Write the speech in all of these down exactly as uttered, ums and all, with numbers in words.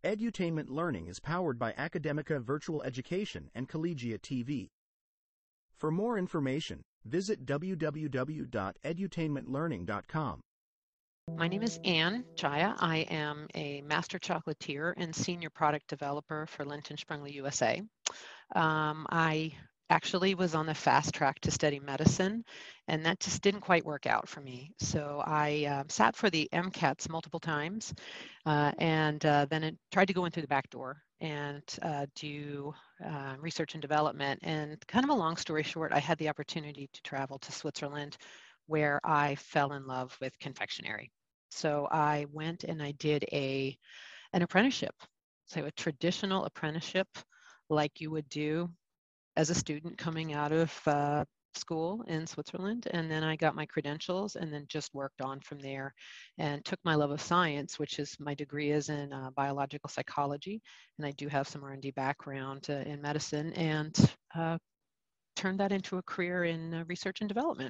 Edutainment Learning is powered by Academica Virtual Education and Collegiate T V. For more information, visit w w w dot edutainment learning dot com. My name is Ann Jaya. I am a master chocolatier and senior product developer for Linton Sprungli U S A. Um, I actually was on the fast track to study medicine, and that just didn't quite work out for me. So I uh, sat for the MCATs multiple times, uh, and uh, then it tried to go in through the back door and uh, do uh, research and development. And kind of a long story short, I had the opportunity to travel to Switzerland, where I fell in love with confectionery. So I went and I did a an apprenticeship, so a traditional apprenticeship like you would do as a student coming out of uh, school in Switzerland. And then I got my credentials and then just worked on from there and took my love of science, which is my degree is in uh, biological psychology. And I do have some R and D background uh, in medicine, and uh, turned that into a career in uh, research and development.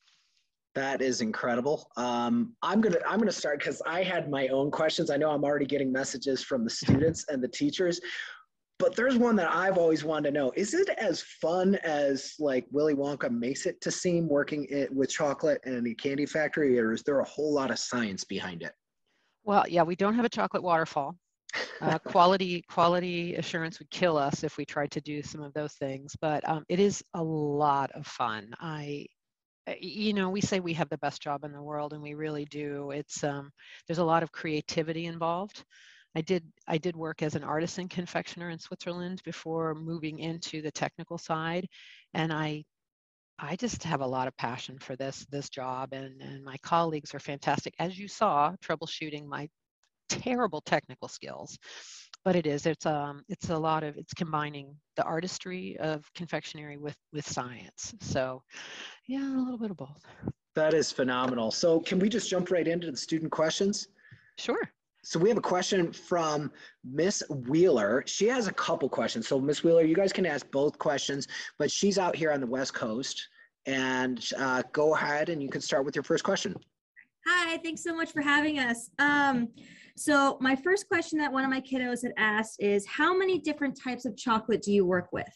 That is incredible. Um, I'm gonna I'm gonna start because I had my own questions. I know I'm already getting messages from the students and the teachers, but there's one that I've always wanted to know. Is it as fun as like Willy Wonka makes it to seem, working it with chocolate in a candy factory, or is there a whole lot of science behind it? Well, yeah, we don't have a chocolate waterfall. Uh, quality quality assurance would kill us if we tried to do some of those things, but um, it is a lot of fun. I you know, we say we have the best job in the world, and we really do. It's um, there's a lot of creativity involved. I did I did work as an artisan confectioner in Switzerland before moving into the technical side, and I I just have a lot of passion for this this job, and and my colleagues are fantastic. As you saw, troubleshooting my terrible technical skills, but it is it's um it's a lot of it's combining the artistry of confectionery with with science. So yeah, a little bit of both. That is phenomenal. So can we just jump right into the student questions? Sure. So we have a question from Miss Wheeler. She has a couple questions. So Miss Wheeler, you guys can ask both questions, but she's out here on the West Coast. And uh, go ahead and you can start with your first question. Hi, thanks so much for having us. Um, so my first question that one of my kiddos had asked is, how many different types of chocolate do you work with?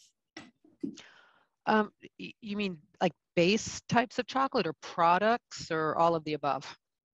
Um, you mean like base types of chocolate or products or all of the above?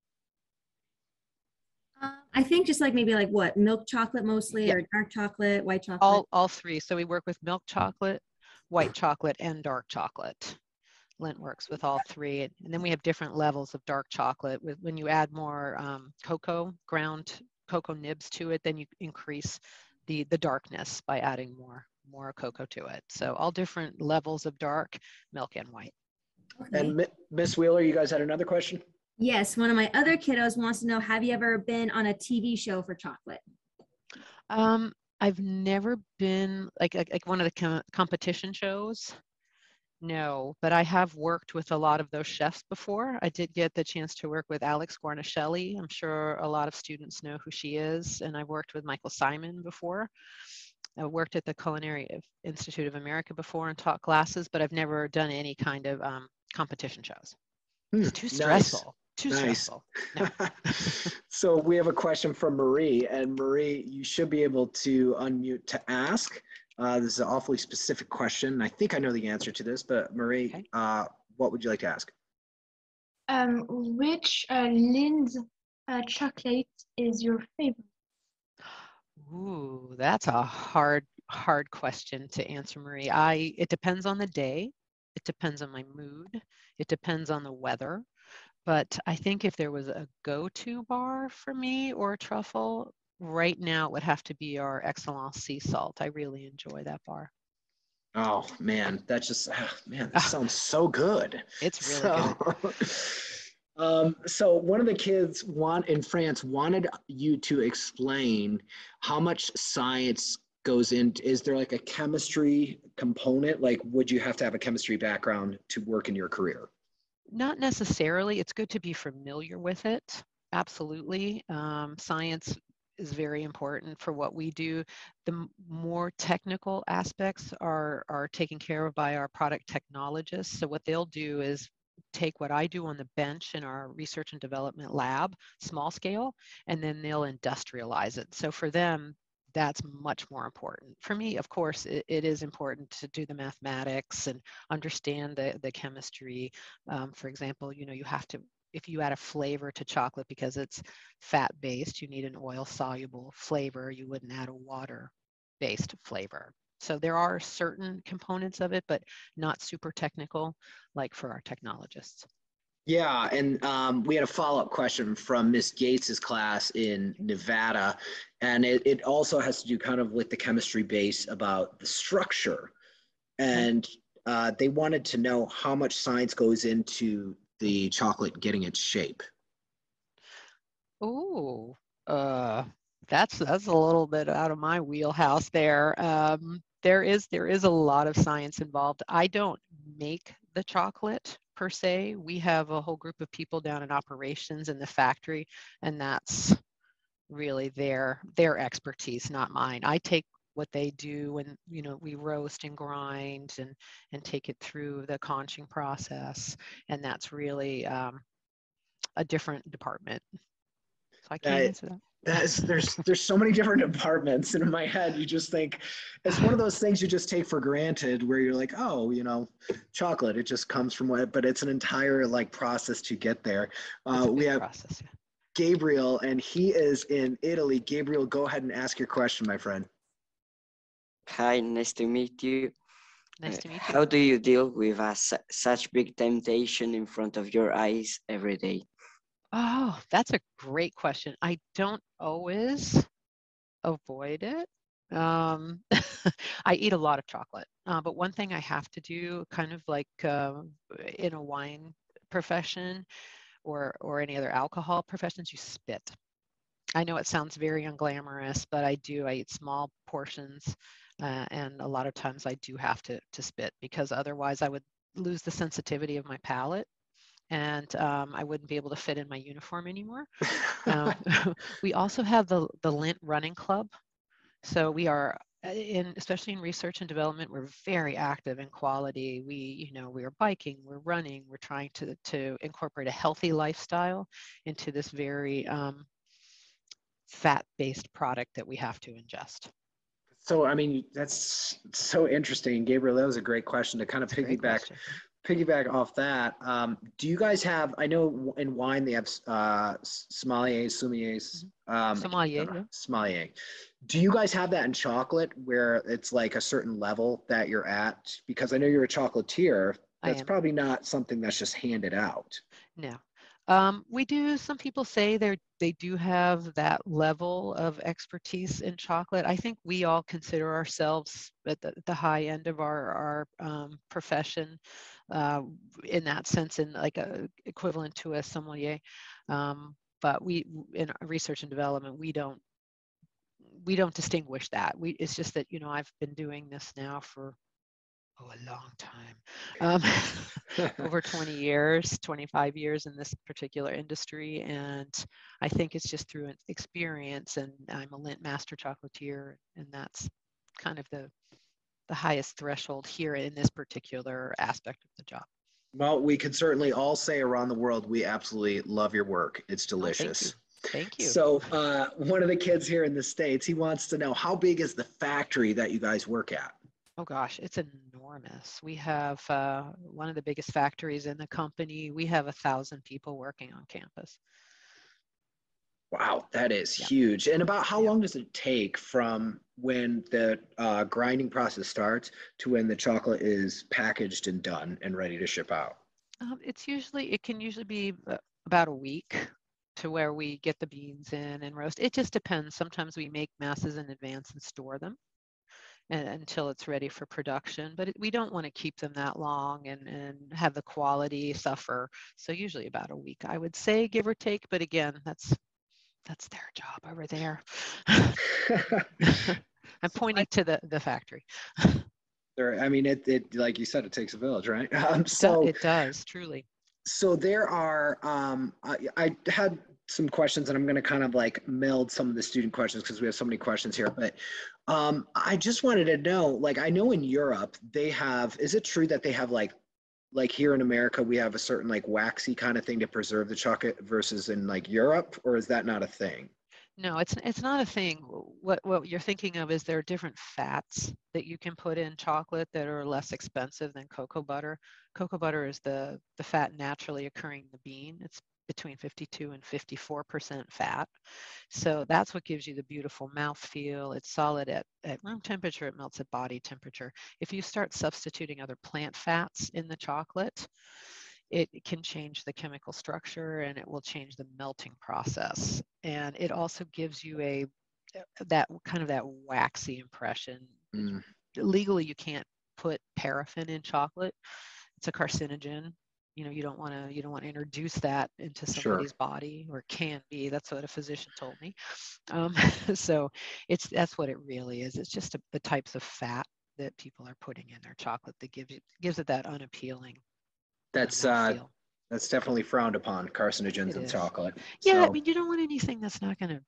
Uh, I think just like maybe like what, milk chocolate mostly, Yeah. or dark chocolate, white chocolate? All, all three. So we work with milk chocolate, white chocolate, and dark chocolate. Lint works with all three. And then we have different levels of dark chocolate. With when you add more um, cocoa, ground cocoa nibs to it, then you increase the, the darkness by adding more, more cocoa to it. So all different levels of dark, milk, and white. Okay. And Miss Wheeler, you guys had another question? Yes, one of my other kiddos wants to know, have you ever been on a T V show for chocolate? Um, I've never been like, like, like one of the com competition shows. No, but I have worked with a lot of those chefs before. I did get the chance to work with Alex Guarnaschelli. I'm sure a lot of students know who she is. And I've worked with Michael Simon before. I worked at the Culinary Institute of America before and taught classes, but I've never done any kind of um, competition shows. Hmm, It's too nice. stressful. Too Nice. stressful. No. So we have a question from Marie, and Marie, you should be able to unmute to ask. Uh, this is an awfully specific question. I think I know the answer to this, but Marie, Okay. uh, what would you like to ask? Um, which uh, Lindt uh, chocolate is your favorite? Ooh, that's a hard, hard question to answer, Marie. I, it depends on the day. It depends on my mood. It depends on the weather. But I think if there was a go-to bar for me or a truffle, right now it would have to be our Excellence Sea Salt. I really enjoy that bar. Oh man, that just ah, man, this sounds so good. It's really so, good. um, so one of the kids want in France wanted you to explain how much science goes into. Is there like a chemistry component? Like, would you have to have a chemistry background to work in your career? Not necessarily. It's good to be familiar with it. Absolutely. Um, science is very important for what we do. The m- more technical aspects are, are taken care of by our product technologists. So what they'll do is take what I do on the bench in our research and development lab, small scale, and then they'll industrialize it. So for them, that's much more important. For me, of course, it, it is important to do the mathematics and understand the, the chemistry. Um, for example, you know, you have to, if you add a flavor to chocolate because it's fat-based, you need an oil-soluble flavor. You wouldn't add a water-based flavor. So there are certain components of it, but not super technical, like for our technologists. Yeah, and um, we had a follow-up question from Miss Gates's class in Nevada, and it, it also has to do kind of with the chemistry base about the structure. And uh, they wanted to know how much science goes into the chocolate getting its shape. Oh, uh, that's that's a little bit out of my wheelhouse there. Um, there is there is a lot of science involved. I don't make the chocolate per se. We have a whole group of people down in operations in the factory, and that's really their their expertise, not mine. I take what they do, and you know, we roast and grind and and take it through the conching process, and that's really um, a different department. So I can't Uh, answer that. That's there's there's so many different departments, and in my head you just think it's one of those things you just take for granted, where you're like, oh, you know, chocolate, it just comes from what, but it's an entire like process to get there. It's Uh, a we big have process. Yeah. Gabriel, and he is in Italy. Gabriel, go ahead and ask your question, my friend. Hi, nice to meet you. Nice Uh, to meet you. How do you deal with a, su- such big temptation in front of your eyes every day? Oh, that's a great question. I don't always avoid it. Um, I eat a lot of chocolate, uh, but one thing I have to do, kind of like uh, in a wine profession or or any other alcohol professions, you spit. I know it sounds very unglamorous, but I do. I eat small portions, uh, and a lot of times I do have to to spit because otherwise I would lose the sensitivity of my palate, and um, I wouldn't be able to fit in my uniform anymore. Um, we also have the the Lint Running Club, so we are uh, in, especially in research and development, we're very active in quality. We, you know, we are biking, we're running, we're trying to to incorporate a healthy lifestyle into this very um, fat-based product that we have to ingest. So, I mean, that's so interesting, Gabriel. That was a great question to kind of It's a great piggyback question. piggyback off that. Um, do you guys have? I know in wine they have uh, sommeliers, sommeliers, um, Sommelier, yeah. sommelier. Do you guys have that in chocolate, where it's like a certain level that you're at? Because I know you're a chocolatier. I That's am. probably not something that's just handed out. No. Um, we do, some people say they they do have that level of expertise in chocolate. I think we all consider ourselves at the, the high end of our, our um, profession uh, in that sense, in like a equivalent to a sommelier. Um, but we, in research and development, we don't we don't distinguish that. We, it's just that, you know, I've been doing this now for oh, a long time. Um, over twenty years, twenty-five years in this particular industry. And I think it's just through experience, and I'm a Lindt Master Chocolatier, and that's kind of the, the highest threshold here in this particular aspect of the job. Well, we could certainly all say around the world, we absolutely love your work. It's Oh, thank delicious. you. Thank you. So uh, one of the kids here in the States, he wants to know, how big is the factory that you guys work at? Oh gosh, it's enormous. We have uh, one of the biggest factories in the company. We have a thousand people working on campus. Wow, that is Yeah. huge. And about how Yeah. long does it take from when the uh, grinding process starts to when the chocolate is packaged and done and ready to ship out? Um, it's usually, it can usually be uh, about a week to where we get the beans in and roast. It just depends. Sometimes we make masses in advance and store them and, until it's ready for production, but it, we don't want to keep them that long and, and have the quality suffer. So usually about a week, I would say, give or take. But again, that's that's their job over there. I'm pointing to the, the factory. There, I mean, it, it, like you said, it takes a village, right? Um, It, do, so, it does, truly. so there are, um, I, I had some questions, and I'm going to kind of like meld some of the student questions because we have so many questions here. But um, I just wanted to know, like, I know in Europe they have, is it true that they have like, like here in America, we have a certain like waxy kind of thing to preserve the chocolate versus in like Europe, or is that not a thing? No, it's it's not a thing. What what you're thinking of is there are different fats that you can put in chocolate that are less expensive than cocoa butter. Cocoa butter is the the fat naturally occurring in the bean. It's between fifty-two and fifty-four percent fat. So that's what gives you the beautiful mouth feel. It's solid at, at room temperature, it melts at body temperature. If you start substituting other plant fats in the chocolate, it can change the chemical structure and it will change the melting process. And it also gives you a that kind of that waxy impression. Mm, Legally, you can't put paraffin in chocolate. It's a carcinogen. You know, you don't want to you don't want to introduce that into sure. somebody's body, or can be. That's what a physician told me. Um, so it's that's what it really is. It's just a, the types of fat that people are putting in their chocolate that gives it gives it that unappealing That's uh, uh, mouthfeel. that's definitely frowned upon, carcinogens It in is. chocolate. Yeah, I So mean, you don't want anything that's not going to,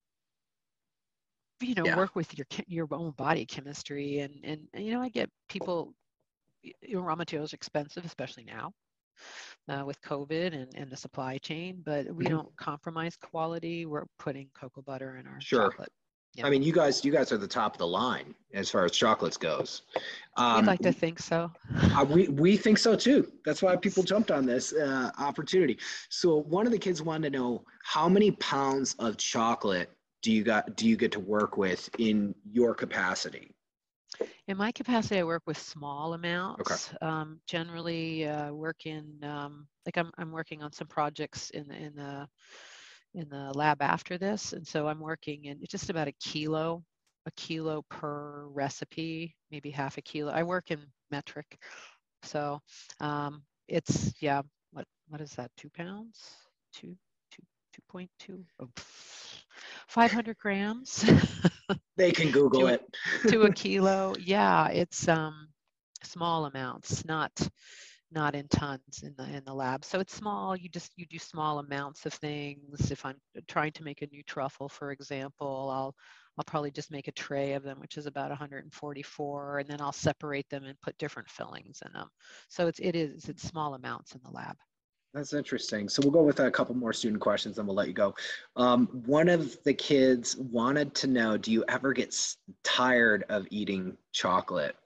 you know, yeah, work with your che- your own body chemistry. And and you know, I get people, y- you know, raw materials are expensive, especially now uh, with COVID and and the supply chain. But we Mhm. don't compromise quality. We're putting cocoa butter in our Sure. chocolate. I Yeah, mean, you guys, you guys are the top of the line as far as chocolates goes. we'd Um, like to think so. Uh, we we think so too. That's why people jumped on this uh, opportunity. So one of the kids wanted to know how many pounds of chocolate do you got do you get to work with in your capacity? In my capacity, I work with small Okay. amounts. Um, generally, uh, work in um, like I'm I'm working on some projects in the in the in the lab after this, and so I'm working in just about a kilo, a kilo per recipe, maybe half a kilo. I work in metric, so um, it's yeah. What what is that? Two pounds? Two two two point two? Oh, five hundred grams. They can Google to a it. to a kilo. Yeah, it's um small amounts, not not in tons in the in the lab. So it's small. You just you do small amounts of things. If I'm trying to make a new truffle, for example, I'll I'll probably just make a tray of them, which is about one hundred forty-four, and then I'll separate them and put different fillings in them. So it's it is it's small amounts in the lab. That's interesting. So we'll go with a couple more student questions, and we'll let you go. Um, one of the kids wanted to know, do you ever get s- tired of eating chocolate?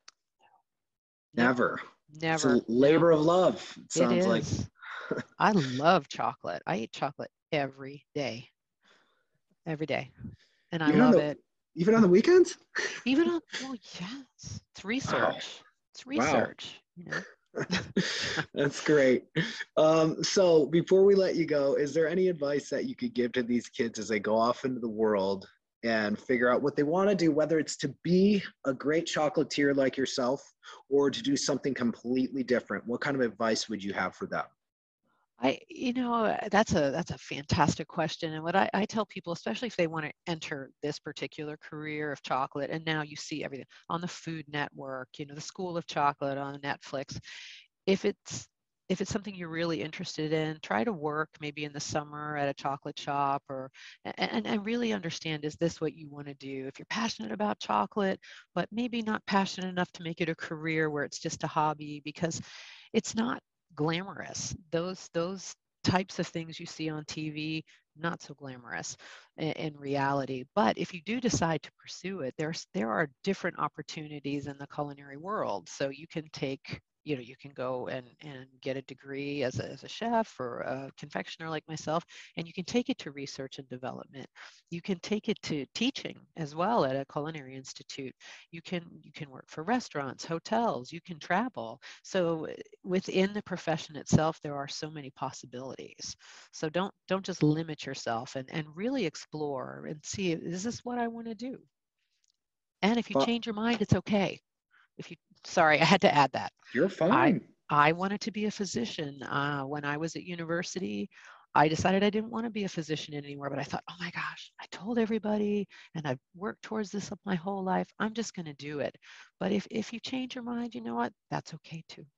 Nope, Never. It's a never. No, labor of love. It it sounds like. is. I love chocolate. I eat chocolate every day, every day, and I Even on love the it. even on the weekends? Even on, well, yes, it's Wow. research. It's Wow. research, you know. That's great. Um, so before we let you go, is there any advice that you could give to these kids as they go off into the world and figure out what they want to do, whether it's to be a great chocolatier like yourself or to do something completely different? What kind of advice would you have for them? I, you know, uh, that's a that's a fantastic question. And what I, I tell people, especially if they want to enter this particular career of chocolate, and now you see everything on the Food Network, you know, the School of Chocolate on Netflix. If it's if it's something you're really interested in, try to work maybe in the summer at a chocolate shop, or and, and really understand, is this what you want to do? If you're passionate about chocolate, but maybe not passionate enough to make it a career where it's just a hobby, because it's not glamorous. Those those types of things you see on T V, not so glamorous in, in reality. But if you do decide to pursue it, there's there are different opportunities in the culinary world. So you can take, you know, you can go and and get a degree as a, as a chef or a confectioner like myself, and you can take it to research and development. You can take it to teaching as well at a culinary institute. You can you can work for restaurants, hotels, you can travel. So uh, within the profession itself, there are so many possibilities. So don't don't just limit yourself, and and really explore and see, is this what I want to do? And if you Well, change your mind, it's okay. If you, sorry, I had to add that. you're I fine. I wanted to be a physician uh, when I was at university. I decided I didn't want to be a physician anymore, but I thought, oh my gosh, I told everybody and I've worked towards this my whole life. I'm just going to do it. But if if you change your mind, you know what? That's okay too.